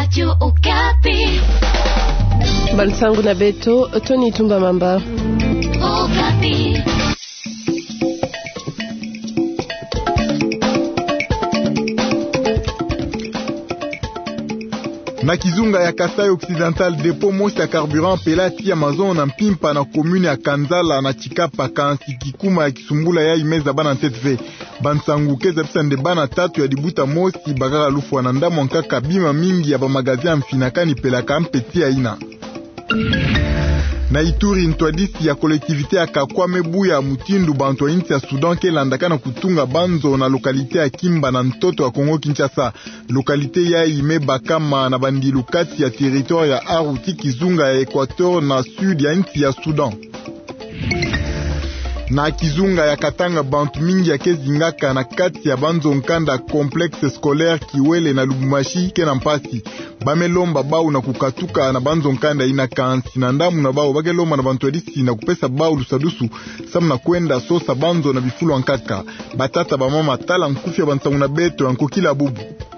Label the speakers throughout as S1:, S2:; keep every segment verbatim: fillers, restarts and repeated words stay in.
S1: Radio Okapi.
S2: Balsangu na Beto, Tony Tumba Mamba.
S1: Okapi.
S3: Na Kizunga ya Kasai Occidental, depo mosi ya carburant pelati ya mazon na mpimpa na komune ya Kanzala na Chikapa kansi kikuma ya Kisumbula ya imeza bana tetve. Bansangu keza pisa nde bana tatu ya dibuta mosi bagara lufu wanandamo nkaka bima mingi ya bamagazi ya mfinakani pelaka mpeti ya ina. Na Ituri ntwadisi ya kolektivite ya Kakwame Buya Mutindu bantu wa inti ya Sudan ke landakana kutunga banzo na lokalite ya Kimba na Ntoto ya Kongo Kinshasa. Lokalite ya ime bakama na bandilu kati ya territoire ya Aruti Kizunga ya Equateur na sud ya inti ya Sudan. Na Kizunga ya Katanga bantu mingi ya kezingaka na kati ya banzo nkanda complexe scolaire Kiwele na Lubumbashi ke na Mpasi. Bamelomba bau na kukatuka na banzo nkanda ina kansi na ndamu na bau bageloma na bantu edisi na kupesa bau lusadusu samu na kwenda sosa banzo na bifulu ankaka. Batata ba mama tala nkufia bansangu na Beto ya nkokila bubu.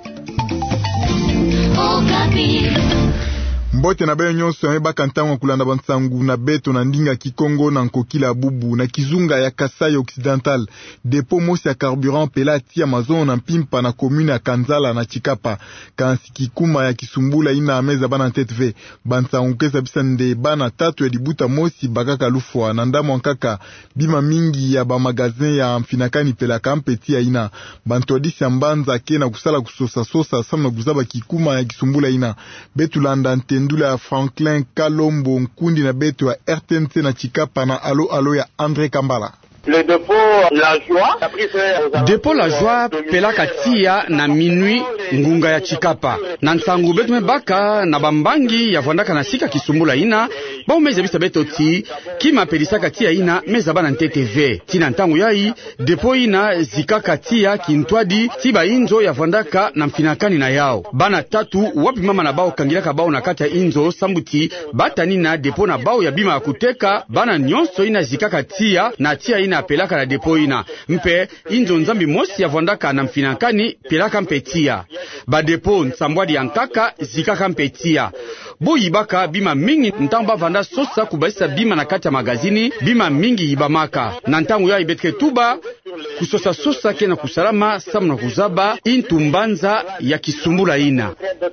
S1: Okapi.
S3: Mbote na beyo nyonso ya mebaka ntango kulanda bansangu na Beto na ndinga Kikongo na nkokila bubu. Na Kizunga ya Kasai Occidental, depo mosi ya carburant pelati ya mazon na mpimpa na komune ya Kanzala na Chikapa kansi kikuma ya Kisumbula ina ameza bana tetve. Bansangu kesa bisa nde bana tatu ya dibuta mosi bagaka lufwa na ndamo nkaka bima mingi ya ba magazin ya mfinakani pelaka mpeti ya ina. Bantodisi ya mbanza ke na kusala kusosa sosa samu na kuzaba kikuma ya Kisumbula ina. Betu landa ndula ya Franklin Kalombo Nkundi na Beto ya R T N C na Chikapa na alo alo ya Andre Kambala.
S4: Le dépôt La Joie
S5: Dépôt La Joie pelaka tia na minui ngunga ya Chikapa na nsangu betu mebaka na bambangi ya vandaka na sika Kisumbula ina ba umeza bisa beto ti kima pelisaka tia ina meza bana T T V tina ntangu yai dépôt ina zikaka tia kintwadi tiba inzo ya vandaka na mfinakani na yao bana tatu wapi mama na bao kangilaka bao na kata inzo sambuti batani na dépôt na bao ya bima ya kuteka bana nyonso ina zikaka tia na tia ina pelaka na depo ina mpe inzo nzambi mosi ya vandaka na mfinakani pelaka mpetia ba depo nsambwadi ya nkaka zikaka mpetia boyi baka bima mingi ntamba vanda sosa kubaisa bima na kati ya magazini bima mingi ibamaka na ntangu ya ibetke tuba kusosa sosa ke na kusalama samu na kuzaba intumbanza ya Kisumbula ina.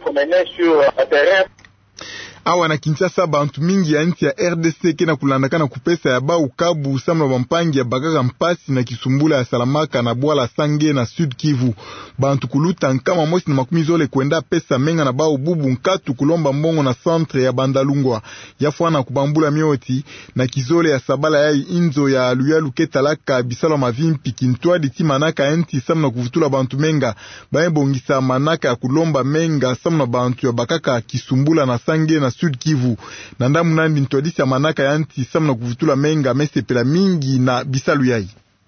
S3: Awa na Kinshasa bantu mingi ya nchi ya R D C kena kulandaka na kupesa ya bau kabu samla bampangi ya Bagara Mpasi na Kisumbula ya Salamaka na Bwala Sange na Sud Kivu. Bantu kuluta nkama mosi na makumi zole kwenda pesa menga na bau bubu nkatu kulomba mbongo na centre ya Bandalungwa. Yafwana kubambula mioti na kizole ya Sabala ya inzo ya Luyalu ketalaka bisalo mavimpi kintwadi ti manaka enti samna kuvutula bantu menga. Bae bongisa manaka ya kulomba menga samna bantu ya Bakaka Kisumbula na Sange na Sud Kivu. Nanda munandi ntwadisi ya manaka ya anti samna kuvutula menga mese pela mingi na bisalu yai.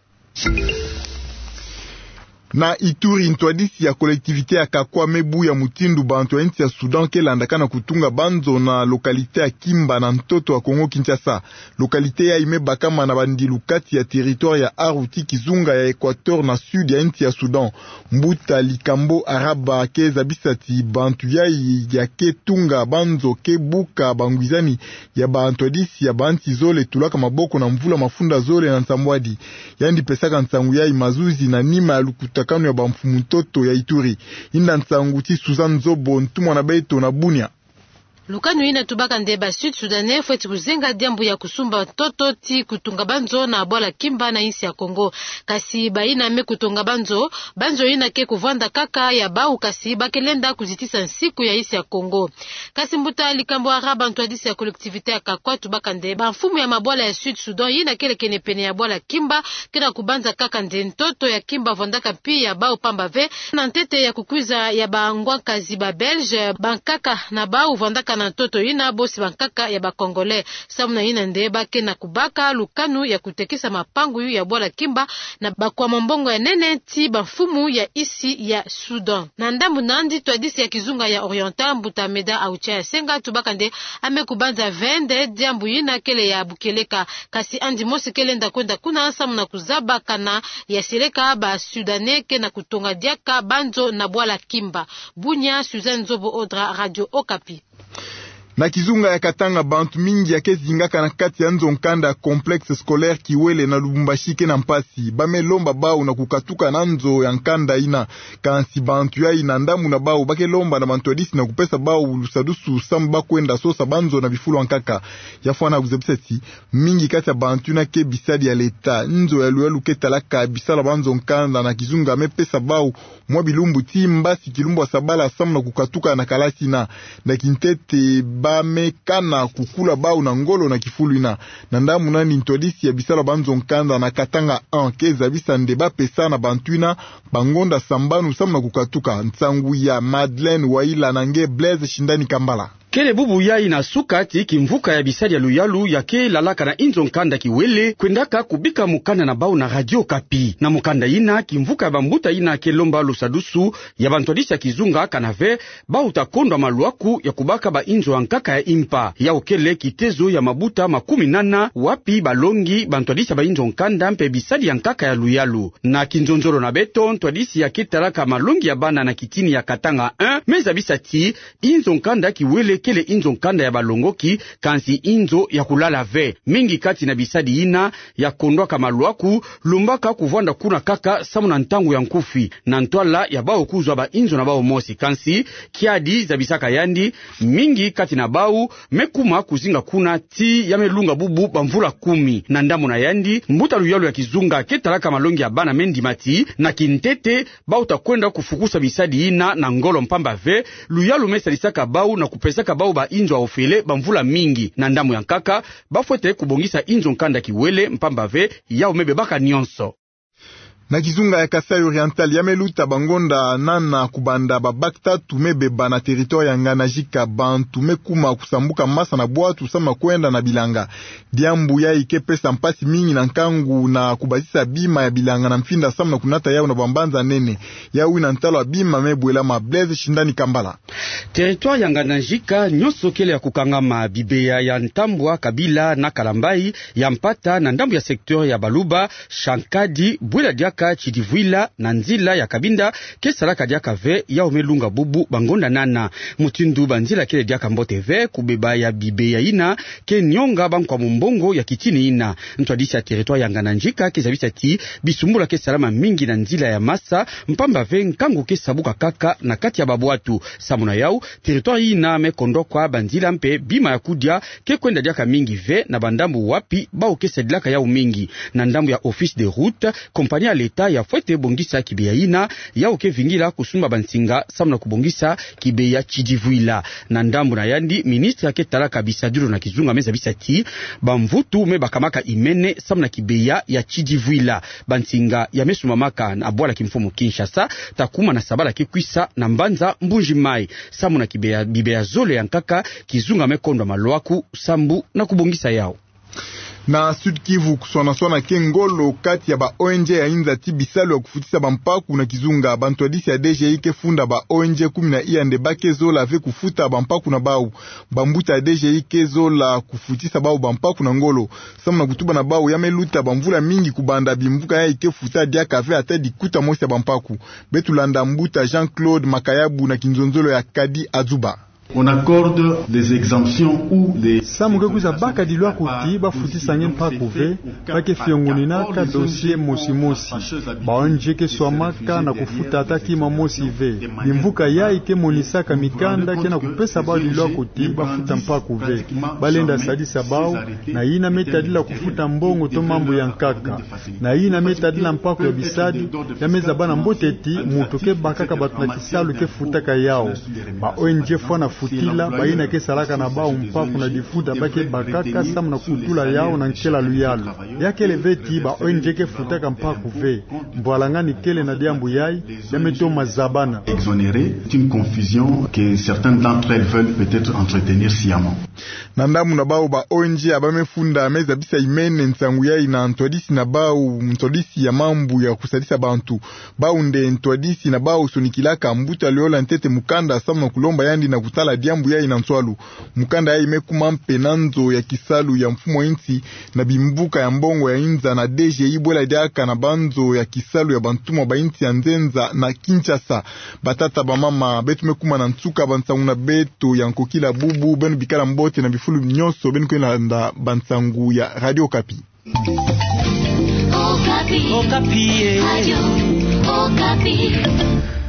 S3: Na Ituri ntwadisi ya kolektivite ya Kakwame Buya Mutindu bantu ya inti ya Sudan ke landakana kutunga banzo na lokalite ya Kimba na Ntoto ya Kongo Kinshasa. Lokalite ya ime bakama na bandilu kati ya territoire ya Aruti Kizunga ya Equateur na sud ya inti ya Sudan. Mbuta likambo araba ke zabisati bantu ya ya ke tunga banzo ke buka bangwizani ya bantwadisi ya banti zole tulaka maboko na mvula mafunda zole na nsambwadi. Yandi pesaka nsangu ya imazuzi na nima ya lukuta kanu ya bamfumu Ntoto ya Ituri. Inda nsangu ti Suzanne Zobo ntumwa na Beto na Bunia.
S6: Lukanu ina tubaka ndeba Sud Sudanais fweti kuzenga diambu ya kusumba toto ti kutunga banzo na Bwala Kimba na insi ya Kongo. Kasi baina me kutunga banzo, banzo ina ke kuvanda kaka ya bau kasi bakelenda kuzitisa nsiku ya insi ya Kongo. Kasi mbuta likambo araba ntwadisi ya kolektivite ya Kakwa tubaka ndeba. Mfumu ya mabwala ya Sud Sudan ina kele kene pene ya Bwala Kimba kena kubanza kaka nde Ntoto ya Kimba vandaka pi ya bau pamba ve na ntete ya kukuza ya baangwa kazi ba Belge bankaka na bau vandaka baka na toto ina bosi bankaka ya bakongole samuna ina ndeba ke na kubaka lukanu ya kutekisa mapangu yu ya bwala kimba na bakwa mbongo ya nene ti bafumu ya isi ya Sudan na ndambu nandi twadisi ya kizunga ya Oriental mbuta meda aucha ya senga tubaka nde ame kubanza vende diambu ina kele ya bukeleka kasi andi mosi kele nda kwenda kuna samuna kuzaba kana ya sileka ba Sudanais ke na kutonga diaka banzo na bwala kimba. Bunya Suzanne Zobo Odra, Radio Okapi.
S3: Na kizunga ya Katanga bantu mingi ya kezingaka na kati ya nzonkanda ya complexe scolaire Kiwele na Lubumbashi ke na Mpasi bamelomba bao na kukatuka na nzo ya nkanda ina kansi bantu ya ina ndamu na bao bakelomba na bantu adisi na kupesa bao lusadusu samba kwenda sosa banzo na bifulu ankaka ya fwana kuzebiseti mingi kati ya bantu na ke bisadi ya leta nzo ya luelu ketalaka bisala banzo nkanda na kizunga mepesa bao mwa bilumbu ti Mbasi kilumbu wa sabala samu na kukatuka na kalasi na na kintete bamekana kukula bao na ngolo na kifulu ina na ndamu nani ntodisi ya bisala banzo nkanda na Katanga un keza bisa ndeba pesa na bantuina bangonda sambanu samu na kukatuka nsangu ya Madeleine Waila nange Blaise Shindani Kambala
S5: kele bubu ya ina sukati kimvuka ya bisadi ya luyalu ya ke lalaka na inzo nkanda Kiwele kwendaka kubika mukanda na bao na Radio Kapi na mukanda ina kimvuka ya bambuta ina ke lomba lusadusu ya bantwadisi ya kizunga kanave bao utakondwa maluaku ya kubaka ba inzo ankaka ya impa ya ukele kitezo ya mabuta makumi nana wapi balongi bantwadisi ba inzo nkanda mpe bisadi ya nkaka ya luyalu na kinzonzoro na beto ntwadisi ya ketalaka malongi ya bana na kitini ya Katanga un meza bisati inzo nkanda Kiwele kele inzo nkanda ya balongoki kansi inzo ya kulala ve mingi kati na bisadi ina ya kondwa kamaluaku lumbaka kuvwanda kuna kaka samu na ntangu ya nkufi na ntwala ya bao kuzwa ba inzo na bao mosi kansi kiadi za bisaka yandi mingi kati na bao mekuma kuzinga kuna ti ya melunga bubu bamvula kumi na ndamu na yandi mbuta luyalu ya kizunga ketalaka malongi ya bana mendi mati na kintete bao takwenda kufukusa bisadi ina na ngolo mpamba ve luyalu mesa lisaka bao na kupesaka bao ba inzo ofele bamvula mingi na ndamu ya nkaka bafwete kubongisa inzo nkanda Kiwele mpamba ve ya umebe baka nyonso.
S3: Na kizunga ya Kasai Oriental yameluta bangonda nana kubanda babakta tumebeba na territoire ya Nganajika bantu mekuma kusambuka masa na bwatu sama kwenda na bilanga diambu ya ikepesa mpasi mingi na nkangu na kubazisa bima ya bilanga na mfinda sama na kunata yao na bambanza nene ya wina ntalo wa bima mebwela ma Blaise Shindani Kambala
S5: territoire ya Nganajika nyoso kele ya kukangama bibeya ya Ntambwa Kabila na Kalambai ya mpata na ndambu ya sektor ya Baluba Shankadi Bwela Diaka Chidivwila na nzila ya Kabinda kesalaka diaka ve ya omelunga bubu bangonda nana mutindu banzila kele diaka mbote ve kubeba ya bibe ya ina ke nyonga bankwa mumbongo ya kitini ina ntwadisi ya territoire ya Nganajika kezabisa ti bisumbula kesalama mingi na nzila ya Masa mpamba ve nkangu kesabuka kaka na kati ya babwatu samuna yao territoire ina mekondokwa banzila mpe bima ya kudia ke kwenda diaka mingi ve na bandambu wapi bao kesadilaka yao mingi na ndambu ya office de route kompania leta ya fwete bongisa kibeya ina ya oke vingila kusumba bansinga samuna kubongisa kibeya Chidivwila na ndambu na yandi ministre yake talaka bisaduro na kizunga meza bisati bamvutu me bakamaka imene samuna kibeya ya Chidivwila bansinga ya mesumamaka na abwala kimfumu Kinshasa takuma na sabala kekwisa na mbanza mbunji mai samuna kibeya bibeya zole ya nkaka kizunga mekondwa maluaku sambu na kubongisa yao.
S3: Na Sud Kivu kuswana swana kengolo kati ya ba O N G ya inza tibisalo ya kufutisa bampaku na kizunga bantu adisi ya D G I ke funda ba O N G kumi na iya ndeba kezola ve kufuta bampaku na bau bambuta ya D G I kezola kufutisa bau bampaku na ngolo samu na kutuba na bau yameluta bamvula mingi kubanda bimvuka ya ike futa dia kafe ata dikuta mosi ya bampaku betulanda mbuta Jean-Claude Makayabu na kinzonzolo ya Kadi Azuba.
S7: On accorde des exemptions ou des
S8: samuke kuza baka dilwa kuti bafutisa ngen pa kuve bake fiongunina ka dossier mosi mosi baonje ke swamaka na kufuta ataki mamosi ve nimvuka ya ike monisaka mikanda ke na kupesa ba dilwa kuti bafuta mpa kuve balenda sadisa bao na ina metadila kufuta mbongo to mambo ya nkaka na ina metadila mpako ya bisadi ya meza bana mboteti mutoke bakaka batu na kisalu ke futaka yao ba O N G fona bafutila baina ke salaka na bao mpafu na difuta bake bakaka sam na kutula yao na nkela luyalo yake le veti ba O N G ke futaka mpaku ve mbwalangani kele na diambu yai ya meto mazabana
S7: exonéré. C'est une confusion que certaines d'entre elles veulent peut-être entretenir sciemment.
S3: Nandamu na bao ba O N G abamefunda ameza bisa imene nsangu yai na ntwadisi na bao ntwadisi ya mambu ya kusadisa bantu bao nde ntwadisi na bao sonikilaka mbuta liola ntete mukanda asamu na kulomba yandi na kutala diambu yai na nswalu mukanda yai mekuma mpenanzo ya kisalu ya mfumo inti na bimbuka ya mbongo ya inza na deje ibola diaka na banzo ya kisalu ya bantuma ba inti ya nzenza na Kinshasa batata ba mama betu mekuma na nsuka bansangu na beto ya nkokila bubu benu bikala mbote na bifulu nyoso benu kwena nda bansangu ya Radio Okapi.
S1: Okapi. Okapi. Radio Okapi.